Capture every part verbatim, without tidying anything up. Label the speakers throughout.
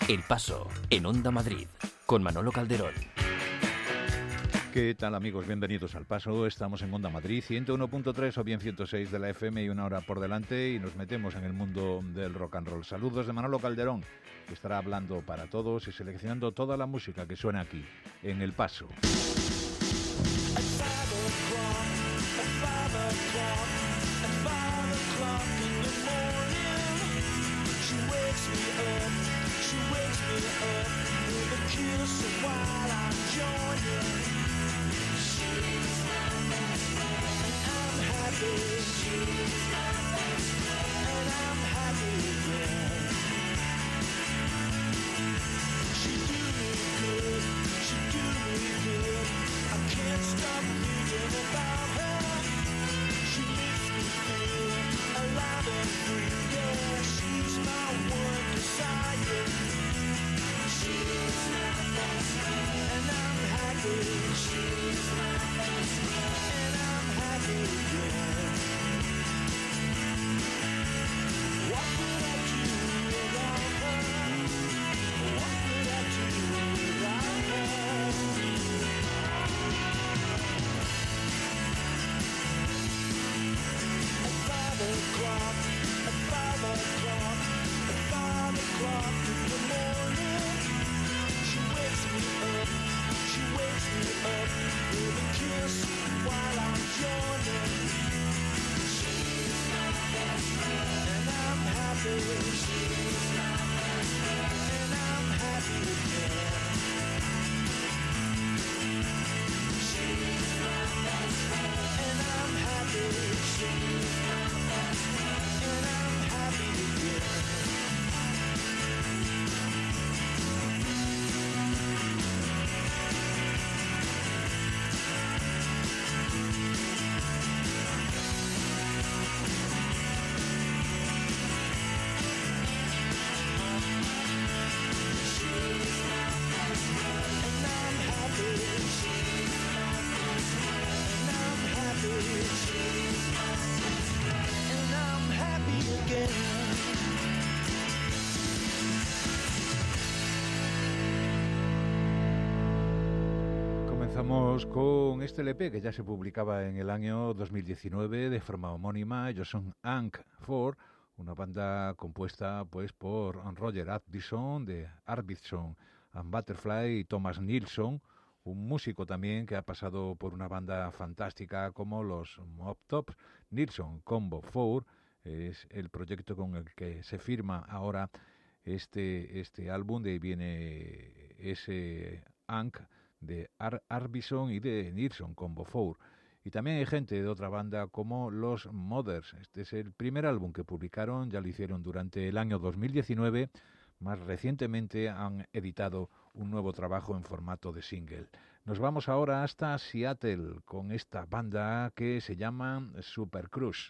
Speaker 1: El Paso, en Onda Madrid, con Manolo Calderón.
Speaker 2: ¿Qué tal, amigos? Bienvenidos al Paso. Estamos en Onda Madrid, ciento uno punto tres o bien ciento seis de la F M y una hora por delante, y nos metemos en el mundo del rock and roll. Saludos de Manolo Calderón, que estará hablando para todos y seleccionando toda la música que suena aquí, en El Paso. Comenzamos con este L P que ya se publicaba en el año dos mil diecinueve de forma homónima. Ellos son Ankh cuatro, una banda compuesta pues por Roger Atkinson de Arvidsson and Butterfly y Thomas Nilsson, un músico también que ha pasado por una banda fantástica como los Mob Tops. Nilsson Combo cuatro es el proyecto con el que se firma ahora este, este álbum. De ahí viene ese Ankh de Ar Arvidsson y de Nilsson Combo cuatro. Y también hay gente de otra banda como los Mothers. Este es el primer álbum que publicaron, ya lo hicieron durante el año dos mil diecinueve. Más recientemente han editado un nuevo trabajo en formato de single. Nos vamos ahora hasta Seattle con esta banda que se llama Super Crush.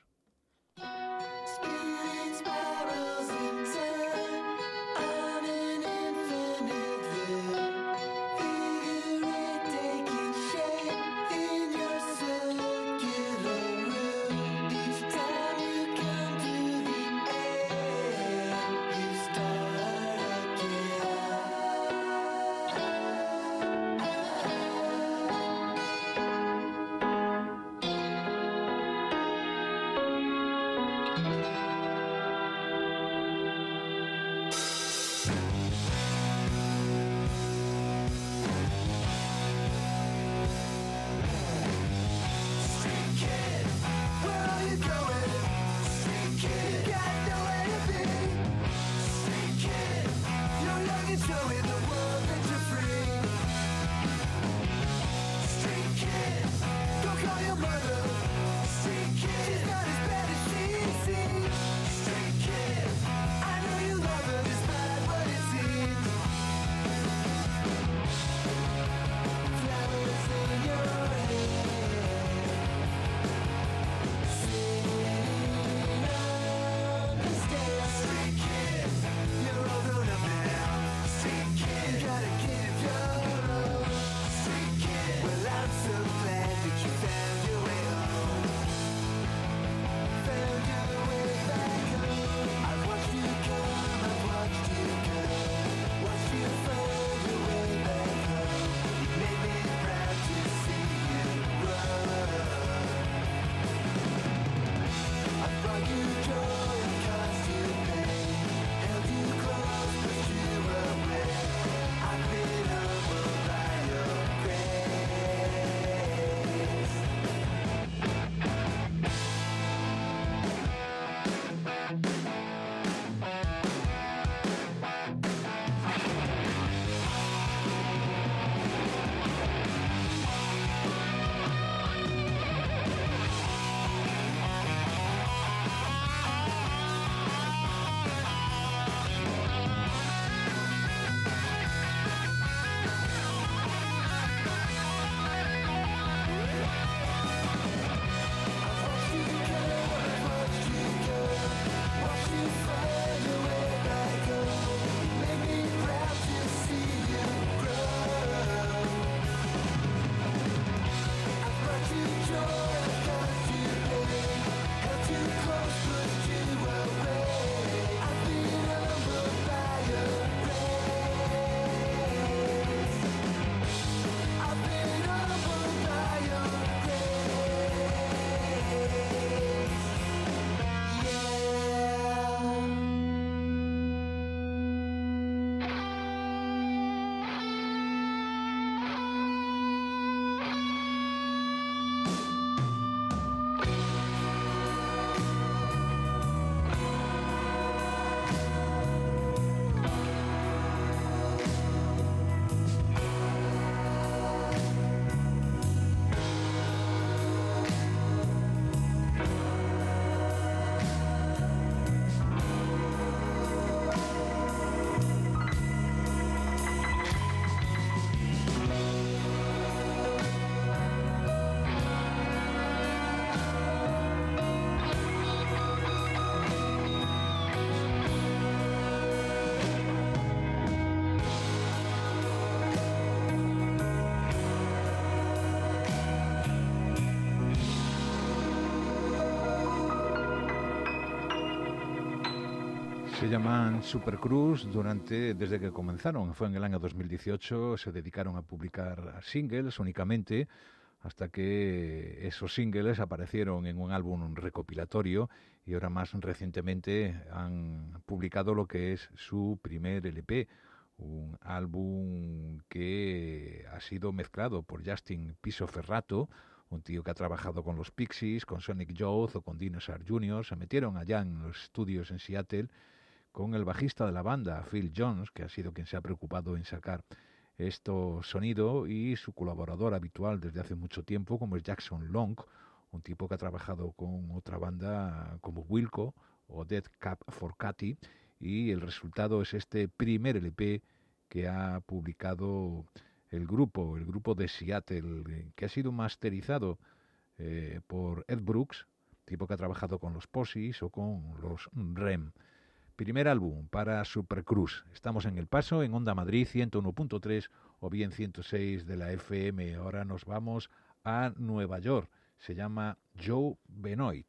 Speaker 2: Se llaman Supercruise durante, desde que comenzaron, fue en el año dos mil dieciocho, se dedicaron a publicar singles únicamente, hasta que esos singles aparecieron en un álbum recopilatorio y ahora más recientemente han publicado lo que es su primer L P, un álbum que ha sido mezclado por Justin Piso-Ferrato, un tío que ha trabajado con los Pixies, con Sonic Youth o con Dinosaur junior Se metieron allá en los estudios en Seattle con el bajista de la banda, Phil Jones, que ha sido quien se ha preocupado en sacar esto sonido, y su colaborador habitual desde hace mucho tiempo, como es Jackson Long, un tipo que ha trabajado con otra banda como Wilco o Dead Cap for Cathy, y el resultado es este primer L P que ha publicado el grupo, el grupo de Seattle, que ha sido masterizado eh, por Ed Brooks, tipo que ha trabajado con los Posies o con los R E M. Primer álbum para Supercruise. Estamos en El Paso, en Onda Madrid ciento uno punto tres o bien ciento seis de la F M. Ahora nos vamos a Nueva York. Se llama Joe Benoit.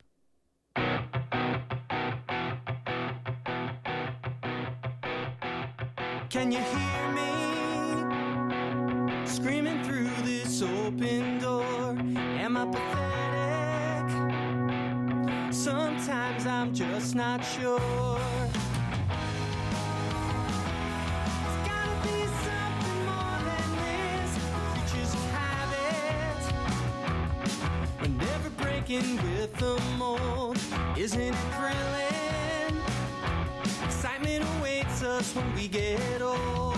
Speaker 3: Can you hear me screaming through this open door? Am I pathetic? Sometimes I'm just not sure. There's gotta be something more than this. Creatures of habit. We're never breaking with the mold. Isn't it thrilling? Excitement awaits us when we get old.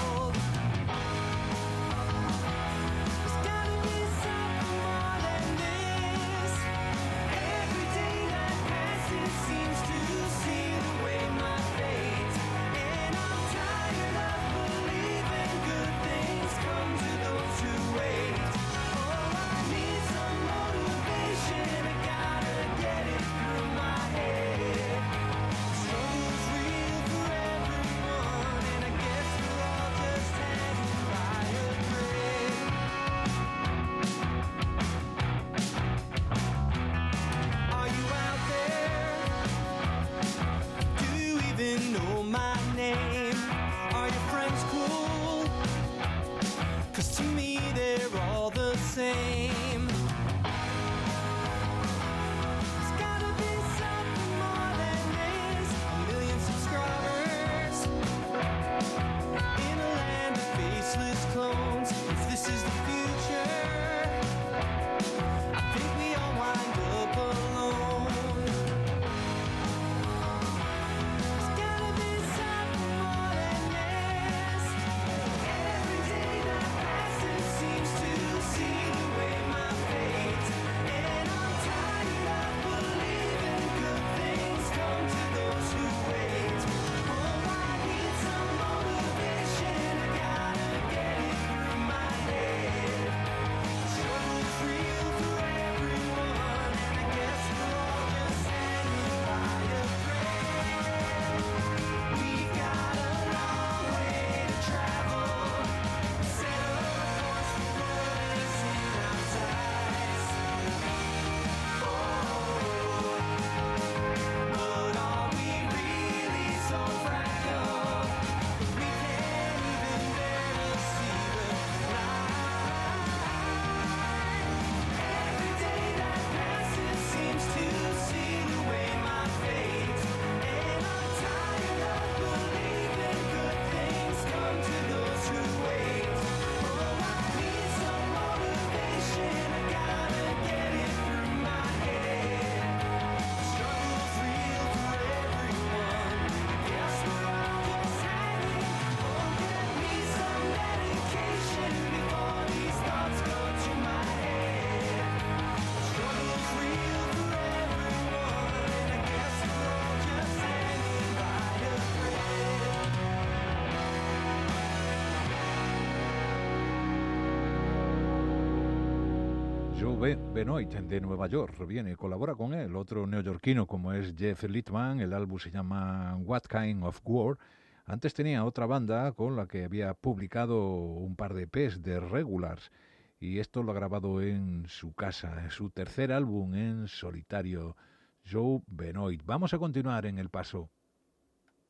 Speaker 2: Benoit de Nueva York viene, colabora con él, otro neoyorquino como es Jeff Littman. El álbum se llama What Kind of War. Antes tenía otra banda con la que había publicado un par de E Pes de Regulars, y esto lo ha grabado en su casa, en su tercer álbum en solitario, Joe Benoit. Vamos a continuar en El Paso.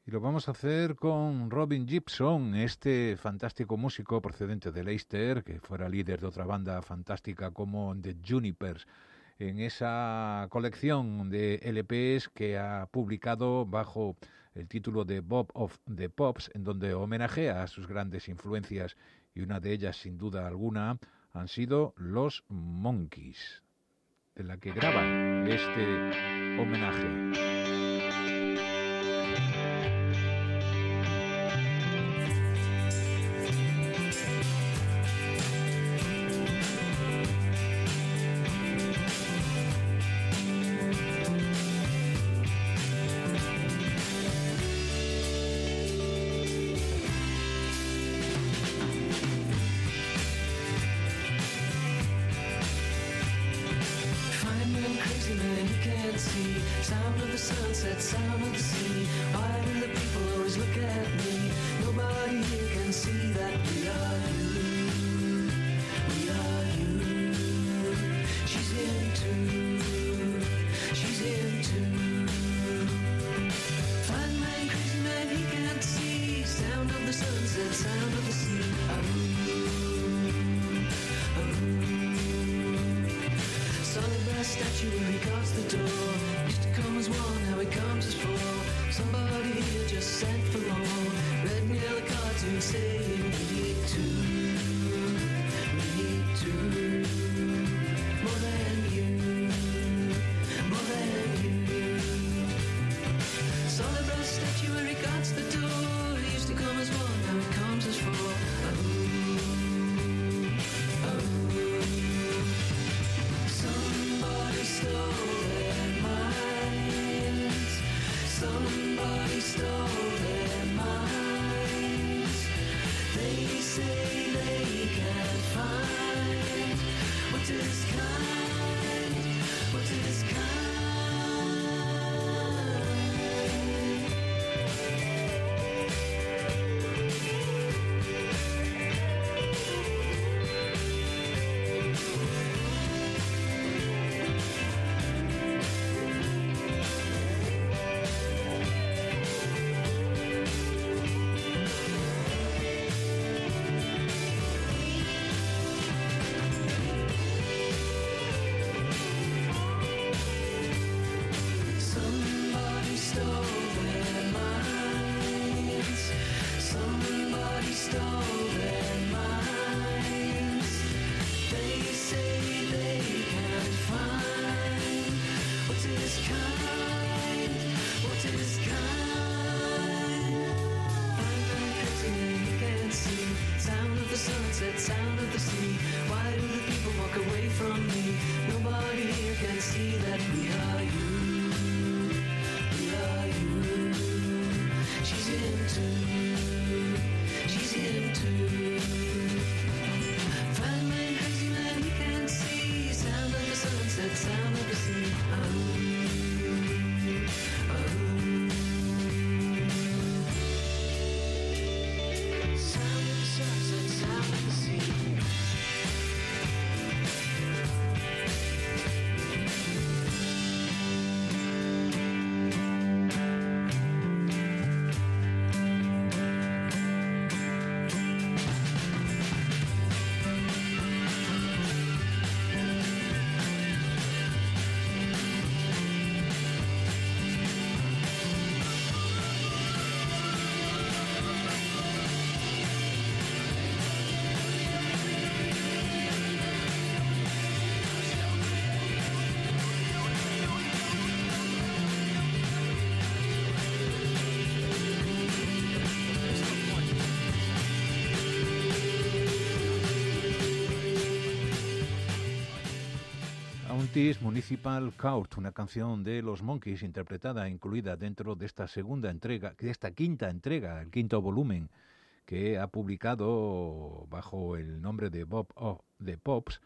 Speaker 2: Y lo vamos a hacer con Robin Gibson, este fantástico músico procedente de Leicester, que fuera líder de otra banda fantástica como The Junipers, en esa colección de L Pes que ha publicado bajo el título de Bob of the Pops, en donde homenajea a sus grandes influencias, y una de ellas, sin duda alguna, han sido los Monkees, de la que graba este homenaje. Municipal Court, una canción de los Monkees interpretada, incluida dentro de esta segunda entrega, de esta quinta entrega, el quinto volumen, que ha publicado bajo el nombre de Bob of the Pops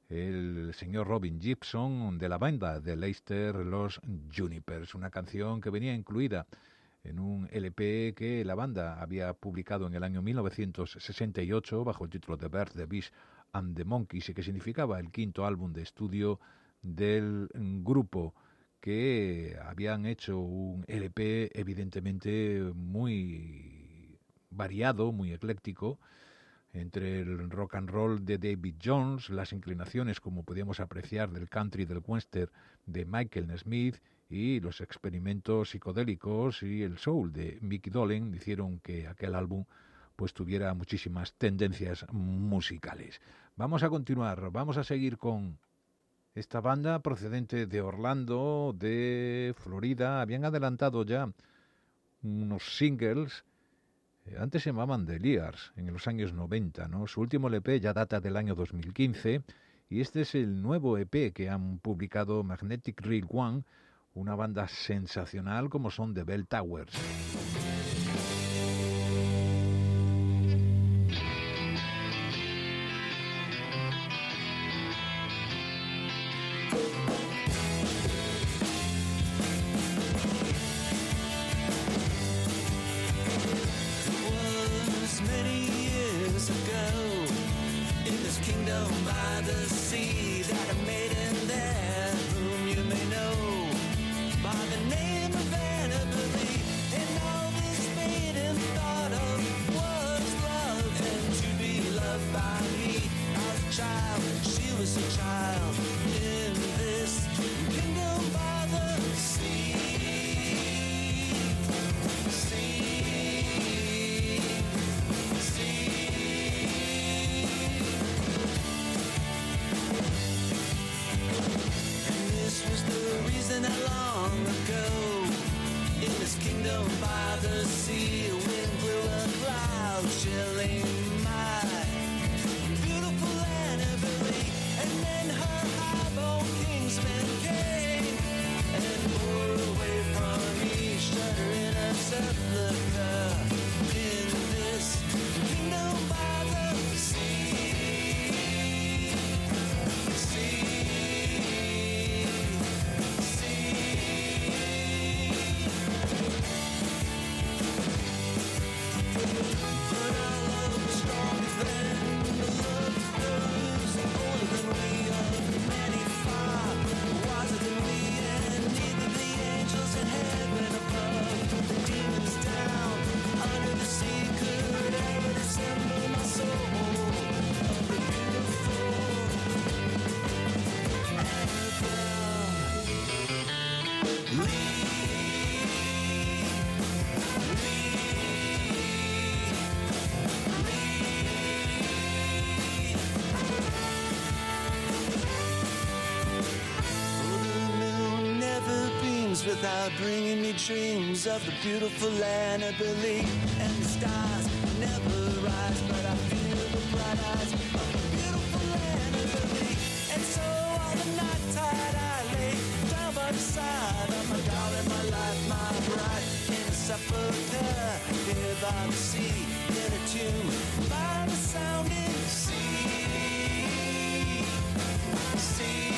Speaker 2: el señor Robin Gibson, de la banda de Leicester, los Junipers, una canción que venía incluida en un L P que la banda había publicado en el año mil novecientos sesenta y ocho bajo el título de Bird, the Beast and the Monkees, y que significaba el quinto álbum de estudio del grupo, que habían hecho un L P evidentemente muy variado, muy ecléctico, entre el rock and roll de David Jones, las inclinaciones, como podíamos apreciar, del country, del western de Michael Smith, y los experimentos psicodélicos y el soul de Micky Dolenz hicieron que aquel álbum pues tuviera muchísimas tendencias musicales. Vamos a continuar, vamos a seguir con esta banda procedente de Orlando, de Florida. Habían adelantado ya unos singles, eh, antes se llamaban The Lears, en los años noventa, ¿no? Su último L P ya data del año dos mil quince, y este es el nuevo E P que han publicado Magnetic Reel One, una banda sensacional como son The Bell Towers.
Speaker 3: Without bringing me dreams of the beautiful land of belief, and the stars never rise, but I feel the bright eyes of the beautiful land of belief. And so on the night tide I lay down by the side of my darling, my life, my bride, in a sepulcher here by the sea, in a tomb by the sounding sea. Sea.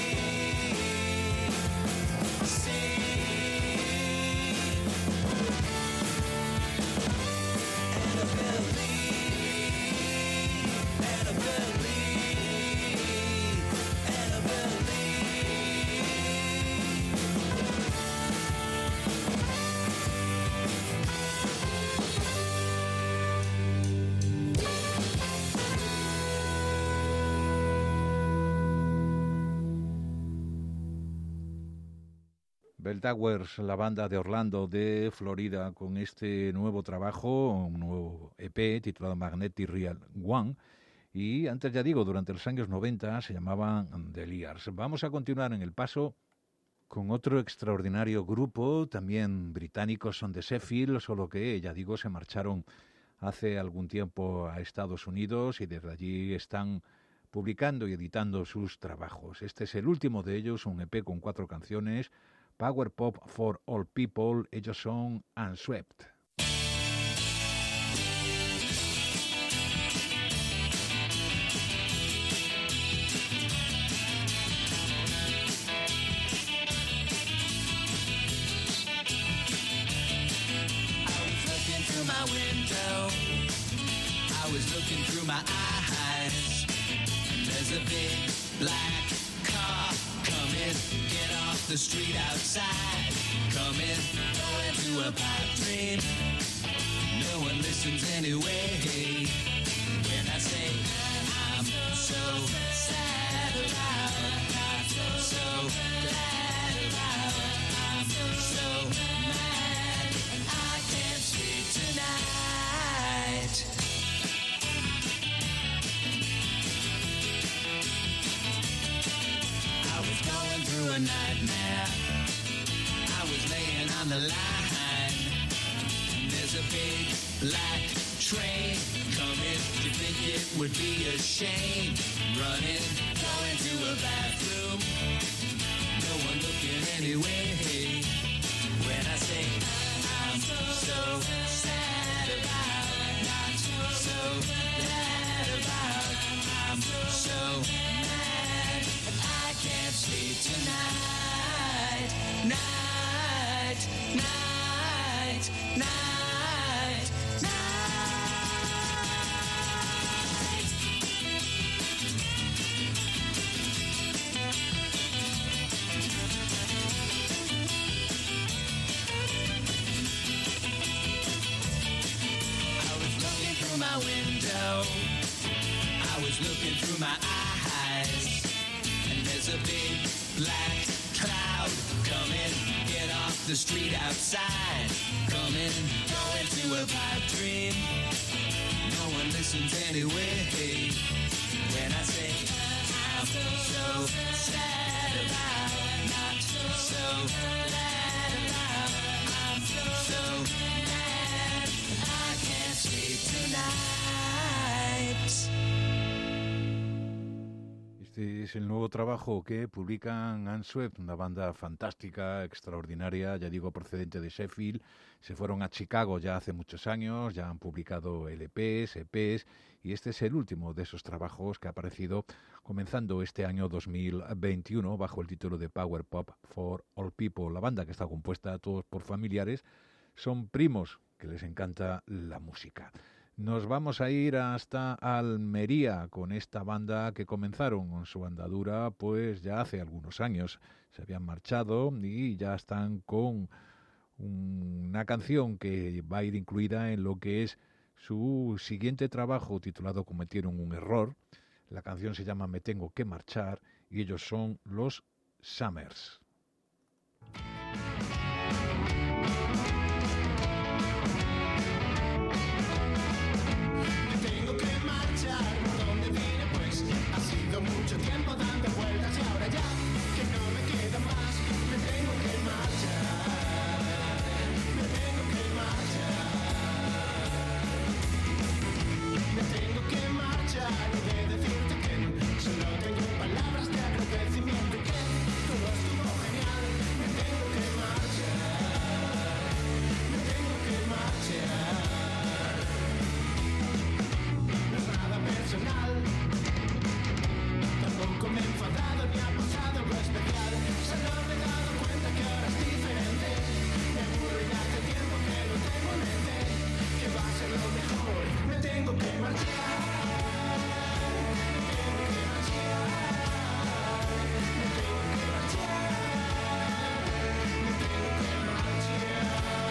Speaker 2: Bell Towers, la banda de Orlando, de Florida, con este nuevo trabajo, un nuevo E P titulado Magnetic Reel One. Y antes, ya digo, durante los años noventa se llamaban The Lears. Vamos a continuar en el paso con otro extraordinario grupo, también británicos, son de Sheffield, solo que, ya digo, se marcharon hace algún tiempo a Estados Unidos y desde allí están publicando y editando sus trabajos. Este es el último de ellos, un E P con cuatro canciones, Power Pop for All People. Ellos son Unswept.
Speaker 3: My window, I was looking through my eyes, and there's a big black car coming, get off the street outside, coming, going to a pipe dream. No one listens anyway. When I say I'm so sad about, I'm so glad about, I'm so mad, I can't sleep tonight. I was going through a nightmare. I was laying on the line. There's a big black train coming. You think it would be a shame running, going to a bathroom, no one looking anyway. When I say I'm so sad about, not so glad about, I'm so mad, I can't sleep tonight, night, night, night, night. I was looking through my window, I was looking through my eyes, and there's a big black cloud coming. Get off the street outside, coming, going to a pipe dream. No one listens anyway. When I say I'm so sad about, not so glad about, I'm so mad, I can't sleep tonight.
Speaker 2: Este es el nuevo trabajo que publican Unswept, una banda fantástica, extraordinaria, ya digo, procedente de Sheffield. Se fueron a Chicago ya hace muchos años, ya han publicado L Pes, E Pes, y este es el último de esos trabajos que ha aparecido comenzando este año dos mil veintiuno bajo el título de Power Pop for All People. La banda, que está compuesta todos por familiares, son primos que les encanta la música. Nos vamos a ir hasta Almería con esta banda que comenzaron con su andadura pues ya hace algunos años. Se habían marchado y ya están con una canción que va a ir incluida en lo que es su siguiente trabajo titulado Cometieron un error. La canción se llama Me tengo que marchar y ellos son los Summers.
Speaker 4: Mucho tiempo dando vueltas y ahora ya que no me queda más, me tengo que marchar, me tengo que marchar, me tengo que marchar y de decirte que solo tengo palabras de agradecimiento y que todo estuvo genial, me tengo que marchar, me tengo que marchar, no es nada personal. Tampoco me he enfadado ni ha pasado algo especial. Solo me he dado cuenta que ahora es diferente. Me aburro y hace tiempo que lo tengo en mente, que va a ser lo mejor. Me tengo que marchar. Me tengo que marchar. Me tengo que marchar. Me tengo que marchar.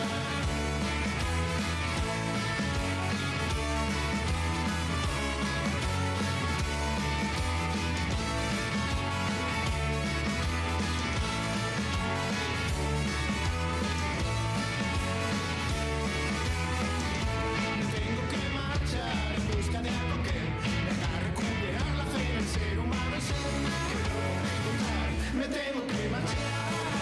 Speaker 4: Me tengo que marchar.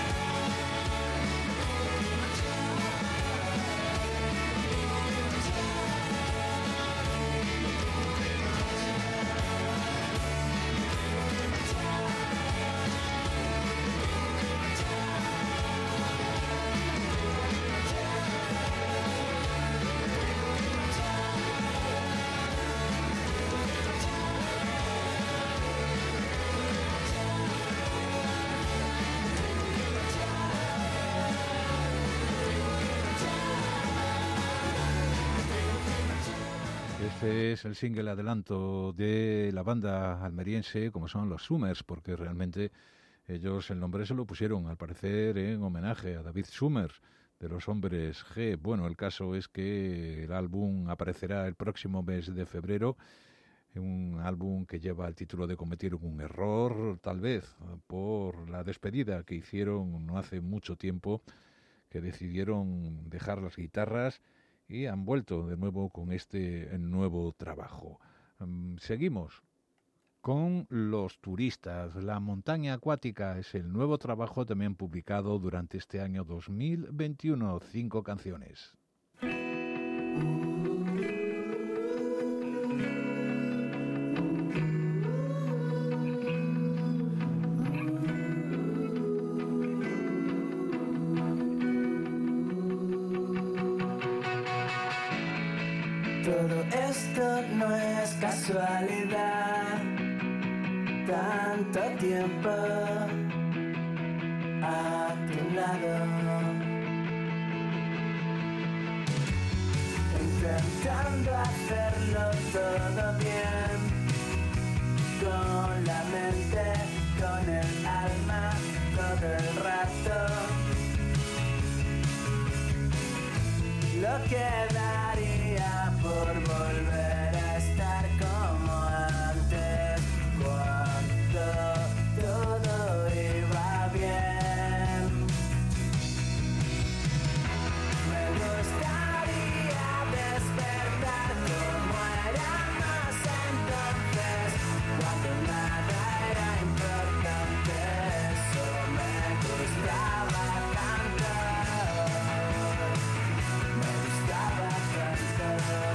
Speaker 2: Este es el single adelanto de la banda almeriense, como son los Summers, porque realmente Ellos el nombre se lo pusieron, al parecer, en homenaje a David Summers, de los Hombres G. Bueno, el caso es que el álbum aparecerá el próximo mes de febrero, un álbum que lleva el título de cometer un error, tal vez, por la despedida que hicieron no hace mucho tiempo, que decidieron dejar las guitarras y han vuelto de nuevo con este nuevo trabajo. Seguimos con Los Turistas. La montaña acuática es el nuevo trabajo también publicado durante este año dos mil veintiuno. Cinco canciones.
Speaker 3: Todo esto no es casualidad, tanto tiempo a tu lado, intentando hacerlo todo bien, con la mente, con el alma, todo el rato. Lo que daría por volver a estar como antes, cuando todo iba bien. Me gustaría despertar como éramos entonces, cuando nada era importante. Eso me gustaba tanto. Me gustaba tanto.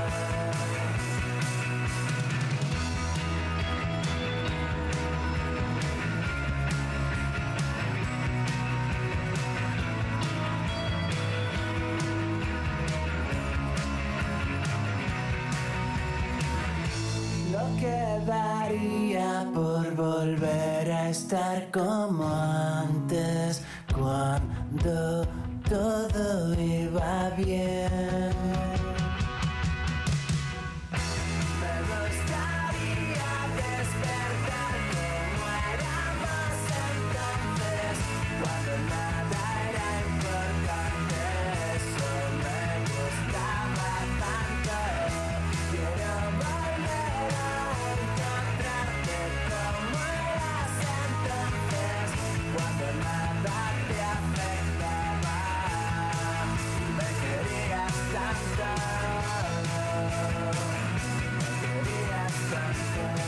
Speaker 3: Lo que daría por volver a estar como antes, cuando todo iba bien. Me gustaría despertar como éramos entonces, cuando nada era importante. Eso me gustaba tanto. Quiero volver a encontrarte como eras entonces, cuando nada te afectaba. Me querías tanto, me querías tanto.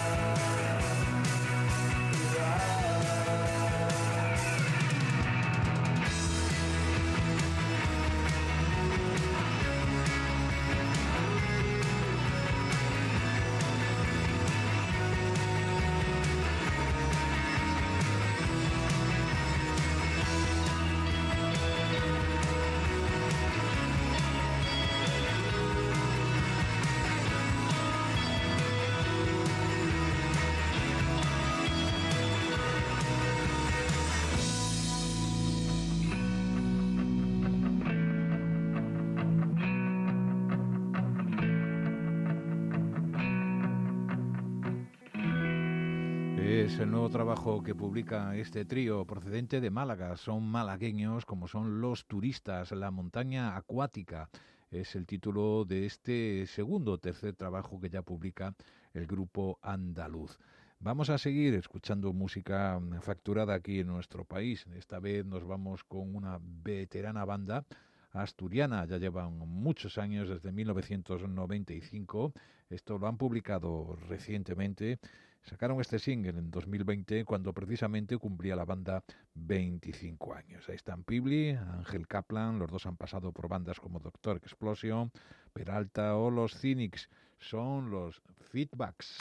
Speaker 2: Es el nuevo trabajo que publica este trío procedente de Málaga. Son malagueños como son Los Turistas. La montaña acuática es el título de este segundo o tercer trabajo que ya publica el grupo andaluz. Vamos a seguir escuchando música facturada aquí en nuestro país. Esta vez nos vamos con una veterana banda asturiana. Ya llevan muchos años, desde mil novecientos noventa y cinco. Esto lo han publicado recientemente. Sacaron este single en dos mil veinte, cuando precisamente cumplía la banda veinticinco años. Ahí están Pibli, Ángel Kaplan, los dos han pasado por bandas como Doctor Explosion, Peralta o los Cynics. Son los Feedbacks.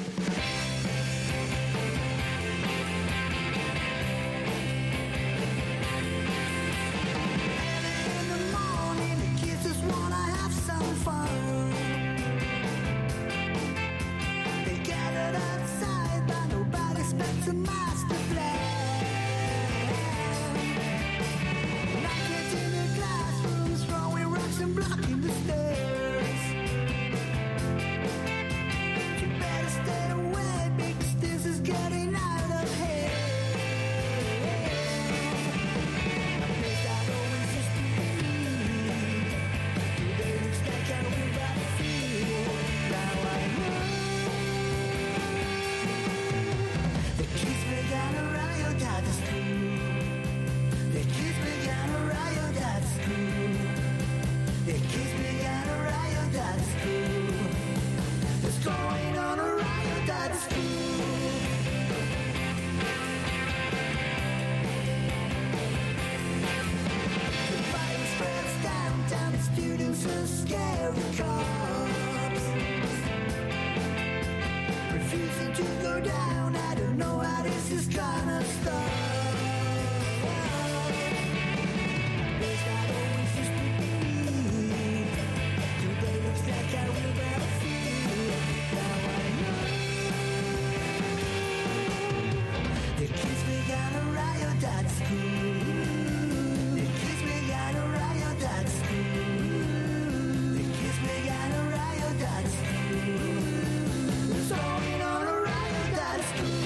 Speaker 3: Blocking the stairs. You better stay away.
Speaker 4: began a riot at the school. The kids began a riot at school. The kids began a riot at school. There's going on a riot at school. The fire spreads downtown, the students are scary cops. Refusing to go down, I don't know how this is gonna stop. There's not always used to be. Today looks like I will better feel. Now I know. The kids began a riot at school. The kids began a riot at school. The kids began a riot at school. There's going on a riot at school.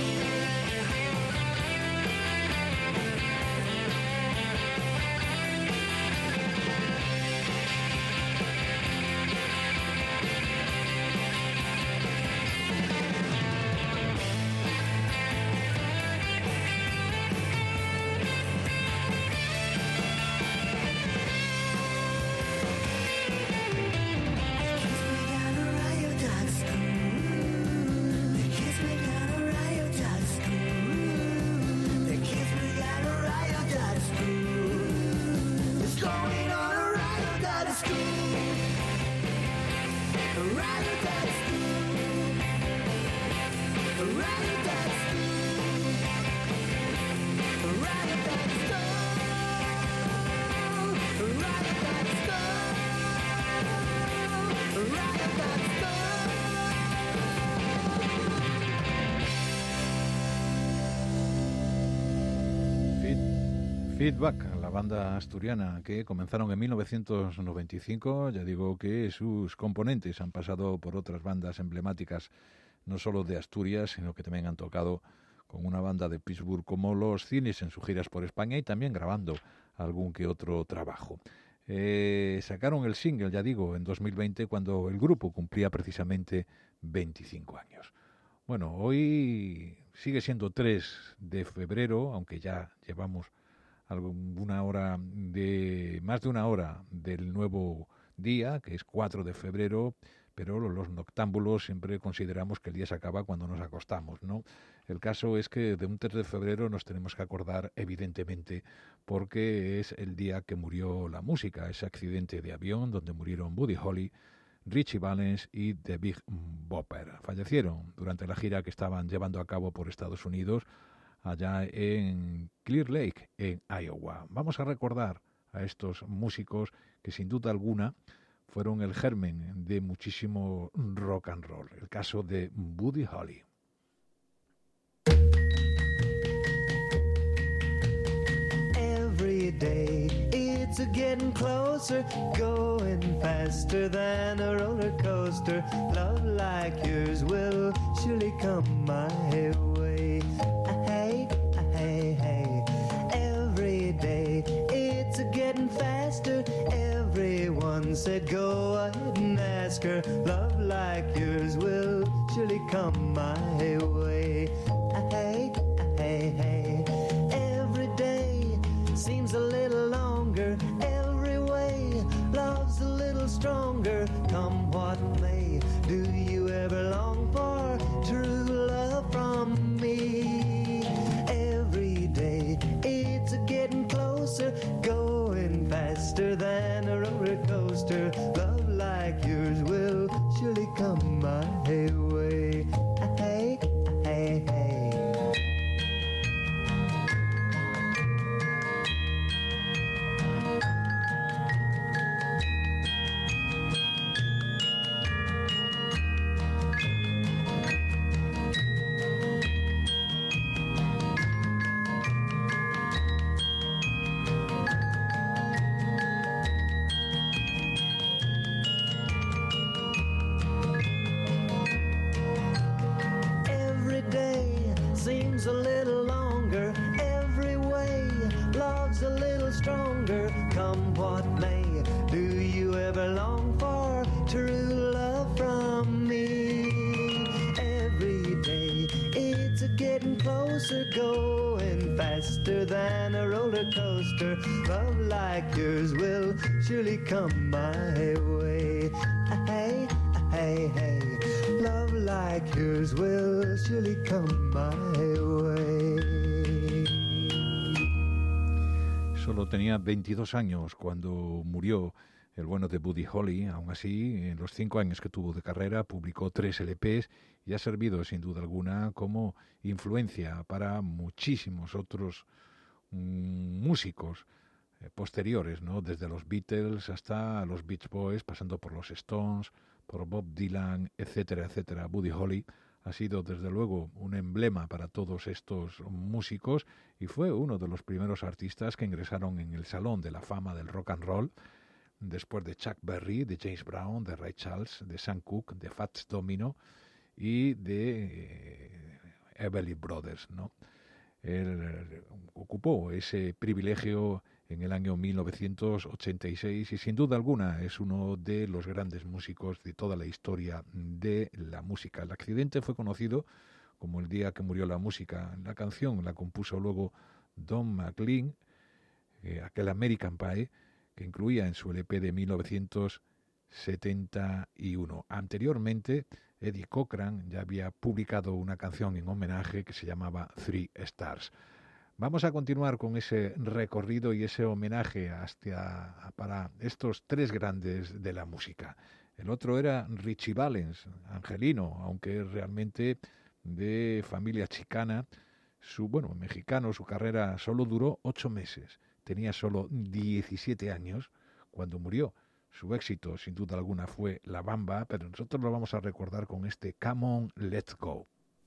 Speaker 2: Feedback, la banda asturiana que comenzaron en mil novecientos noventa y cinco, ya digo que sus componentes han pasado por otras bandas emblemáticas, no solo de Asturias, sino que también han tocado con una banda de Pittsburgh como Los Cines en sus giras por España y también grabando algún que otro trabajo. Eh, sacaron el single, ya digo, en dos mil veinte cuando el grupo cumplía precisamente veinticinco años. Bueno, hoy sigue siendo tres de febrero, aunque ya llevamos una hora de más de una hora del nuevo día, que es cuatro de febrero, pero los noctámbulos siempre consideramos que el día se acaba cuando nos acostamos, ¿no? El caso es que de un tres de febrero nos tenemos que acordar, evidentemente, porque es el día que murió la música, ese accidente de avión donde murieron Buddy Holly, Richie Valens y The Big Bopper. Fallecieron durante la gira que estaban llevando a cabo por Estados Unidos, allá en Clear Lake, en Iowa. Vamos a recordar a estos músicos que sin duda alguna fueron el germen de muchísimo rock and roll. El caso de Buddy Holly.
Speaker 3: Every day it's a getting closer, going faster than a roller coaster. Love like yours will surely come my way. Hey, hey, hey. Every day it's a getting faster. Everyone said go ahead and ask her. Love like yours will surely come my way. Hey, hey, hey. Every day seems a little longer. Every way love's a little stronger. Come what may, do you ever long for true love from me? Every day it's a getting closer, going faster than a roller coaster. Love like yours will surely come my way. Hey. are going faster than a roller coaster. Love like yours will surely come my way. Hey, hey, hey. Love like yours will surely come my way.
Speaker 2: Solo tenía veintidós años cuando murió el bueno de Buddy Holly. Aún así, en los cinco años que tuvo de carrera, publicó tres L Pes y ha servido, sin duda alguna, como influencia para muchísimos otros mm, músicos eh, posteriores, ¿no? Desde los Beatles hasta los Beach Boys, pasando por los Stones, por Bob Dylan, etcétera, etcétera. Buddy Holly ha sido, desde luego, un emblema para todos estos músicos y fue uno de los primeros artistas que ingresaron en el Salón de la Fama del Rock and Roll, después de Chuck Berry, de James Brown, de Ray Charles, de Sam Cooke, de Fats Domino y de eh, Everly Brothers, ¿no? Él eh, ocupó ese privilegio en el año mil novecientos ochenta y seis y sin duda alguna es uno de los grandes músicos de toda la historia de la música. El accidente fue conocido como el día que murió la música. La canción la compuso luego Don McLean, eh, aquel American Pie, que incluía en su L P de mil novecientos setenta y uno. Anteriormente, Eddie Cochran ya había publicado una canción en homenaje que se llamaba Three Stars. Vamos a continuar con ese recorrido y ese homenaje hasta, para estos tres grandes de la música. El otro era Richie Valens, angelino, aunque realmente de familia chicana. Su, bueno, mexicano, su carrera solo duró ocho meses. Tenía solo diecisiete años cuando murió. Su éxito, sin duda alguna, fue La Bamba, pero nosotros lo vamos a recordar con este Come On, Let's Go.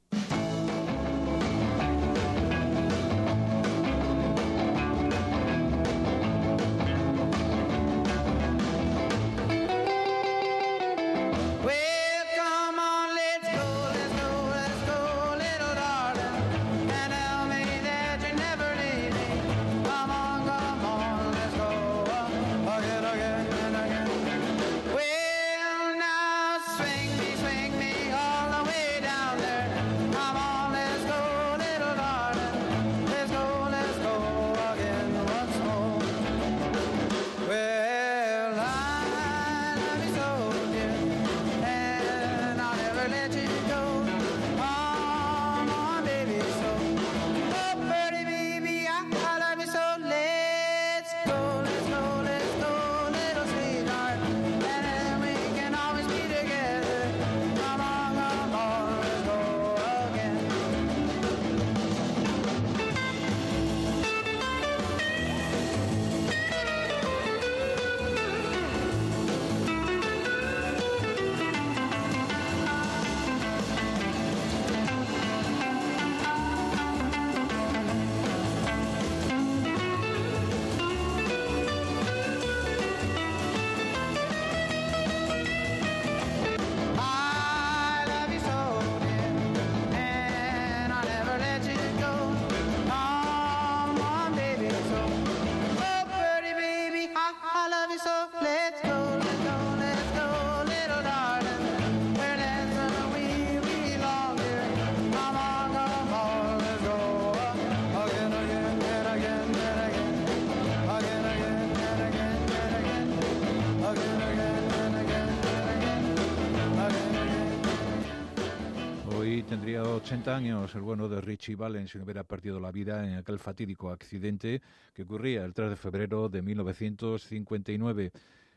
Speaker 2: Tendría ochenta años el bueno de Richie Valens si no hubiera perdido la vida en aquel fatídico accidente que ocurría el tres de febrero de mil novecientos cincuenta y nueve.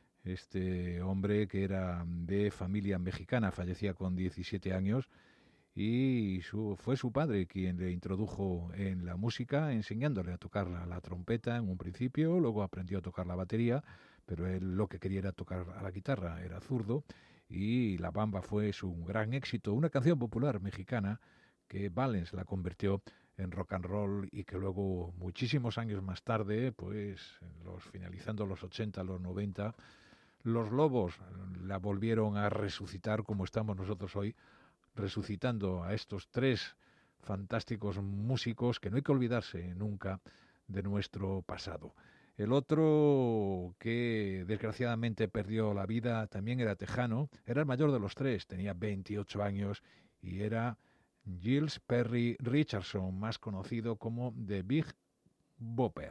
Speaker 2: Este hombre, que era de familia mexicana, fallecía con diecisiete años y su, fue su padre quien le introdujo en la música, enseñándole a tocar la, la trompeta en un principio, luego aprendió a tocar la batería, pero él lo que quería era tocar a la guitarra, era zurdo. Y La Bamba fue su gran éxito, una canción popular mexicana que Valens la convirtió en rock and roll y que luego, muchísimos años más tarde, pues los finalizando los ochenta, los noventa, los Lobos la volvieron a resucitar como estamos nosotros hoy, resucitando a estos tres fantásticos músicos que no hay que olvidarse nunca de nuestro pasado. El otro que desgraciadamente perdió la vida también era tejano, era el mayor de los tres, tenía veintiocho años y era Giles Perry Richardson, más conocido como The Big Bopper.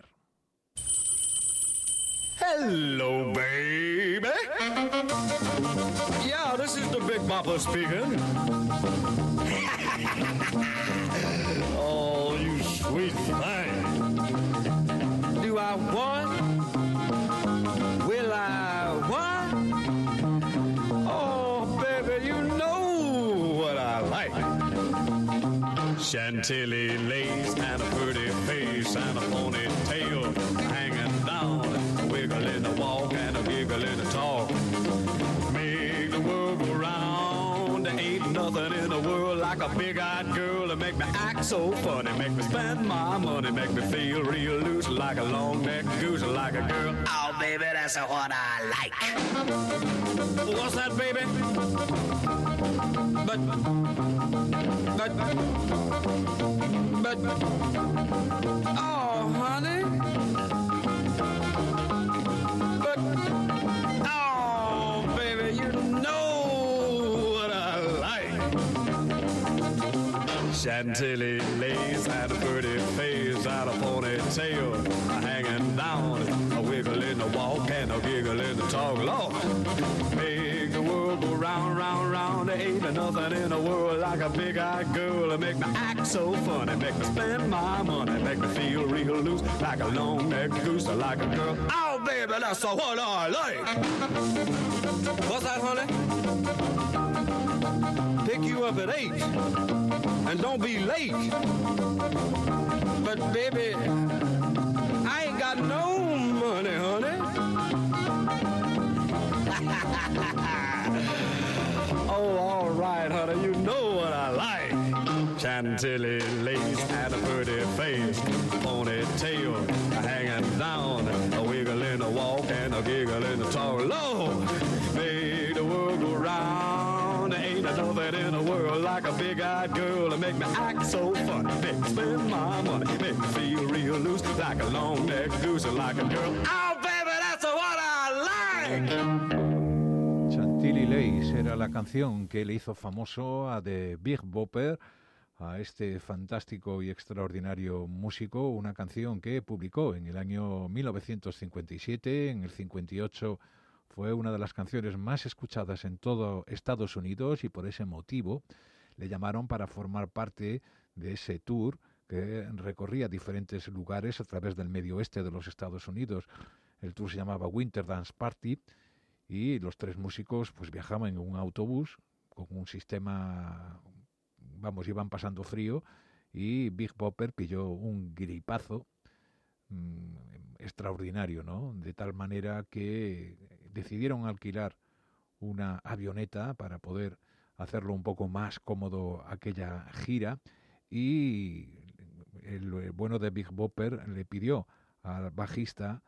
Speaker 5: Hello, baby. Yeah, this is the Big Bopper speaking. Oh, you sweet thing. Do I what? Will I what? Oh, baby, you know what I like. Chantilly lace and a pretty face and a ponytail hanging down, a wiggle in the walk and a giggle in the talk. Make the world go round. There ain't nothing in the world like a big-eyed girl to make me act so funny, make me spend my money, make me feel real loose like a long-necked goose, like a girl. Oh, baby, that's what I like. What's that, baby? But, but, but, oh, honey. But, oh, baby, you know what I like. Chantilly lace and a pretty face and a ponytail hanging down, a wiggle in the walk and a giggle in the talk. Lord, make the world go round, round, round. There ain't nothing in the world like a big-eyed girl to make me act so funny, make me spend my money, make me feel real loose like a long-necked goose, like a girl. Oh, baby, that's what I like. What's that, honey? Pick you up at eight, and don't be late. But, baby, I ain't got no money, honey. Oh, all right, honey, you know what I like. Chantilly lace and a pretty face, ponytail hanging down, a wiggle in the walk and a giggle in the talk. Lord, make the world go round. There ain't nothing in the world like a big-eyed girl to make me act so funny, make me spend my money, make me feel real loose like a long-necked goose, like a girl. Oh, baby, that's what I like.
Speaker 2: Chantilly Lace era la canción que le hizo famoso a The Big Bopper, a este fantástico y extraordinario músico, una canción que publicó en el año mil novecientos cincuenta y siete, en el cincuenta y ocho fue una de las canciones más escuchadas en todo Estados Unidos y por ese motivo le llamaron para formar parte de ese tour que recorría diferentes lugares a través del medio oeste de los Estados Unidos. El tour se llamaba Winter Dance Party y los tres músicos pues viajaban en un autobús con un sistema, vamos, iban pasando frío y Big Bopper pilló un gripazo mmm, extraordinario, ¿no? De tal manera que decidieron alquilar una avioneta para poder hacerlo un poco más cómodo aquella gira y el, el bueno de Big Bopper le pidió al bajista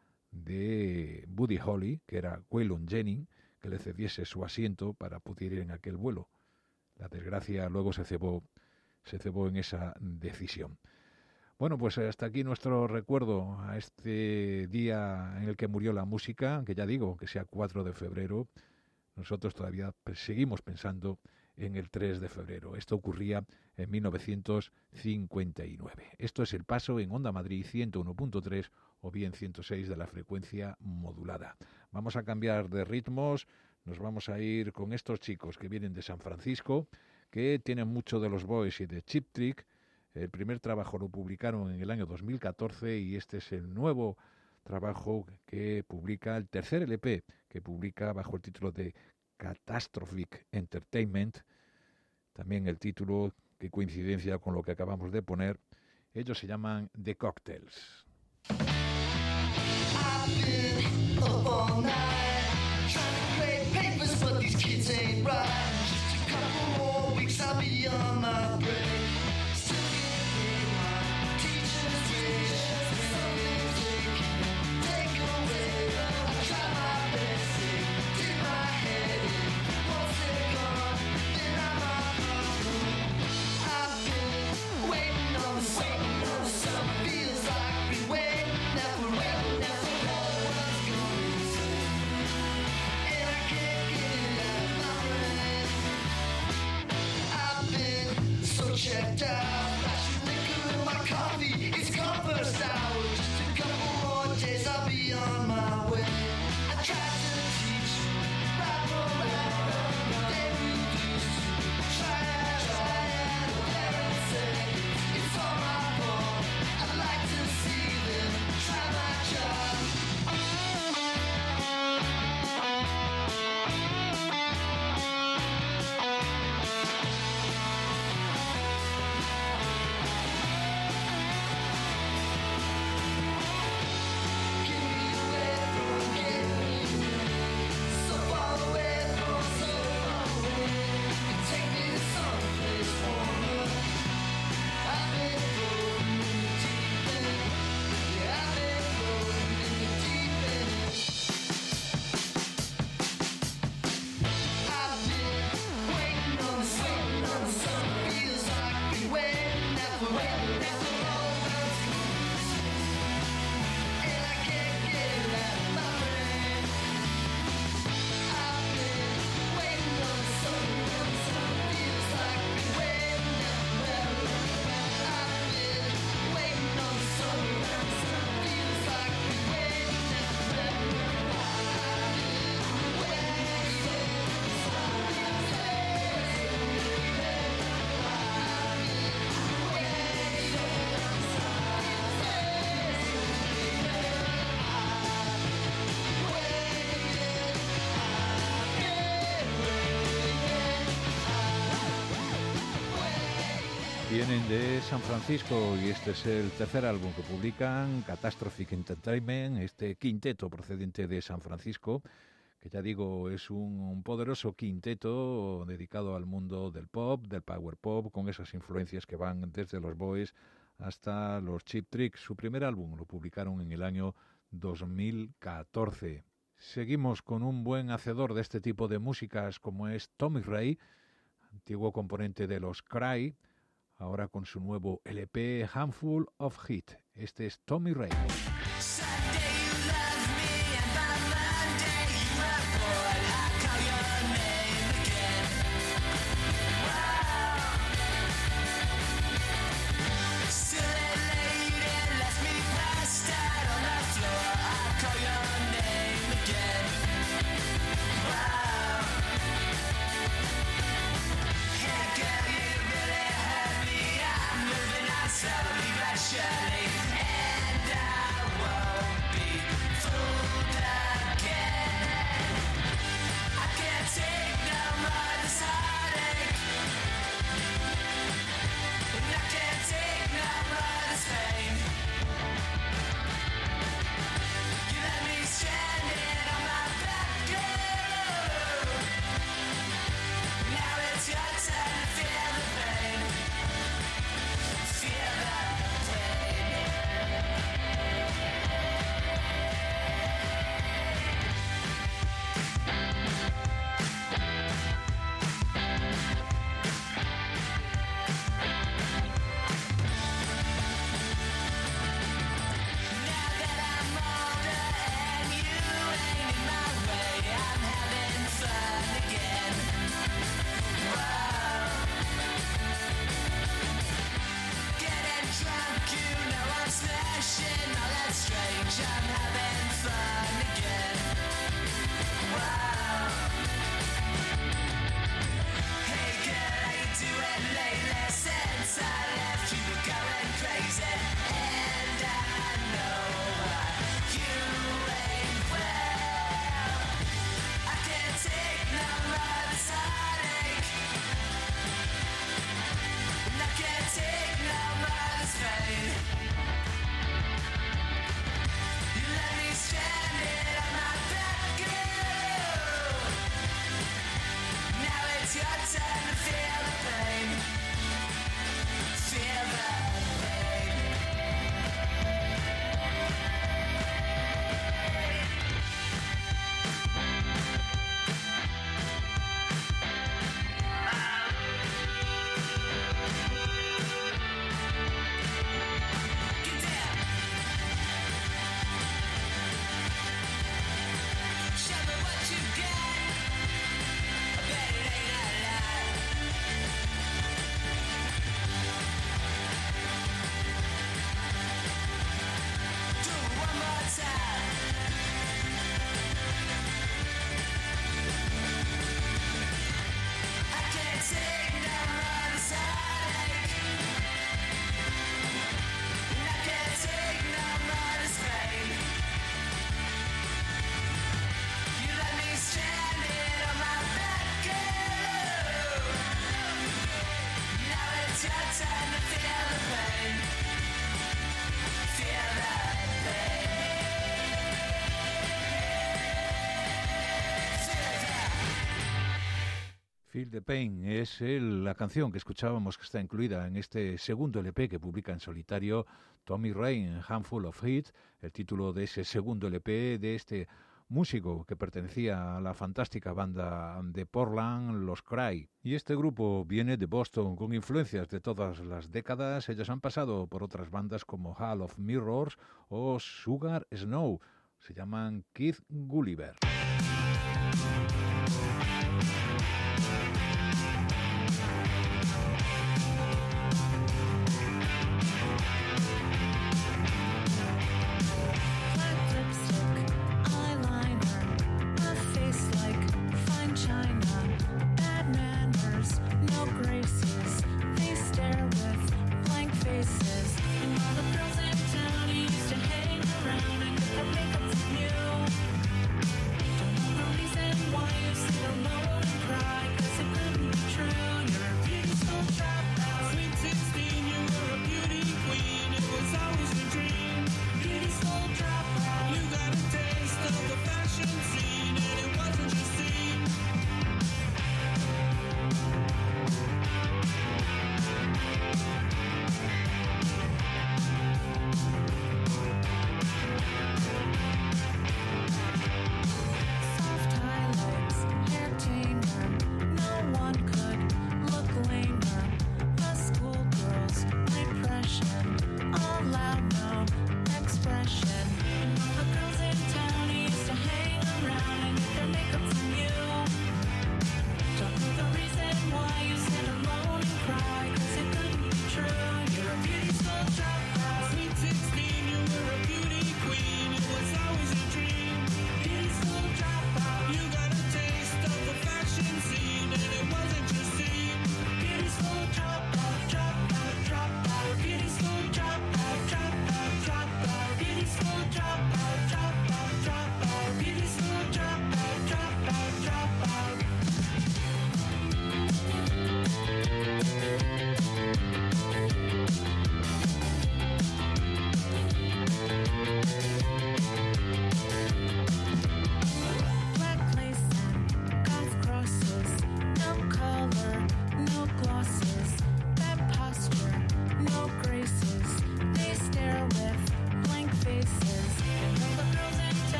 Speaker 2: de Buddy Holly, que era Waylon Jennings, que le cediese su asiento para poder ir en aquel vuelo. La desgracia luego se cebó, se cebó en esa decisión. Bueno, pues hasta aquí nuestro recuerdo a este día en el que murió la música, que ya digo, que sea cuatro de febrero, nosotros todavía seguimos pensando en el tres de febrero. Esto ocurría en mil novecientos cincuenta y nueve. Esto es El Paso en Onda Madrid ciento uno punto tres o bien ciento seis de la frecuencia modulada. Vamos a cambiar de ritmos, nos vamos a ir con estos chicos que vienen de San Francisco, que tienen mucho de los Boys y de Cheap Trick. El primer trabajo lo publicaron en el año dos mil catorce y este es el nuevo trabajo que publica, el tercer L P que publica bajo el título de Catastrophic Entertainment. También el título, que coincidencia con lo que acabamos de poner. Ellos se llaman The Cocktails.
Speaker 6: I've been up all night trying to grade papers, but these kids ain't right. Just a couple more weeks, I'll be on my break. Still getting my teacher's wish. Something they can take away. I try my best to get my head in. Once they're gone, then I'm out of room. I've been waiting on the sun. Feels like been
Speaker 2: Vienen de San Francisco y este es el tercer álbum que publican, Catastrophic Entertainment, este quinteto procedente de San Francisco, que ya digo es un, un poderoso quinteto dedicado al mundo del pop, del power pop, con esas influencias que van desde los Boys hasta los Cheap Tricks. Su primer álbum lo publicaron en el año dos mil catorce. Seguimos con un buen hacedor de este tipo de músicas como es Tommy Ray, antiguo componente de los Cry, ahora con su nuevo L P Handful of Heat. Este es Tommy Ray. Feel the Pain es el, la canción que escuchábamos que está incluida en este segundo L P que publica en solitario Tommy Ray, Handful of Heat, el título de ese segundo L P de este músico que pertenecía a la fantástica banda de Portland, los Cry. Y este grupo viene de Boston con influencias de todas las décadas. Ellos han pasado por otras bandas como Hall of Mirrors o Sugar Snow. Se llaman Keith Gulliver.
Speaker 7: True, you're a beautiful trap.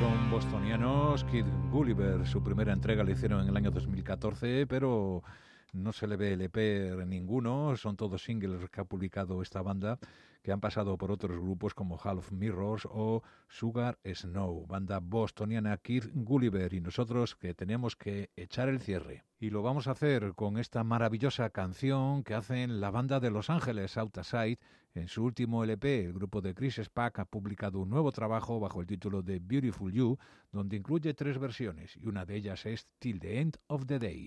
Speaker 2: Son bostonianos. Kid Gulliver, su primera entrega la hicieron en el año dos mil catorce, pero no se le ve L P ninguno, son todos singles que ha publicado esta banda, que han pasado por otros grupos como Half Mirrors o Sugar Snow, banda bostoniana Kid Gulliver, y nosotros que tenemos que echar el cierre. Y lo vamos a hacer con esta maravillosa canción que hacen la banda de Los Ángeles, Outside. En su último L P, el grupo de Chris Spack ha publicado un nuevo trabajo bajo el título de Beautiful You, donde incluye tres versiones, y una de ellas es Till the End of the Day.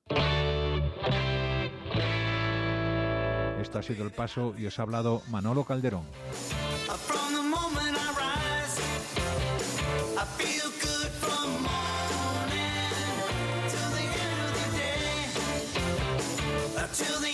Speaker 2: Esto ha sido El Paso y os ha hablado Manolo Calderón.
Speaker 3: From the moment I rise, I feel good from morning till the end of the day, till the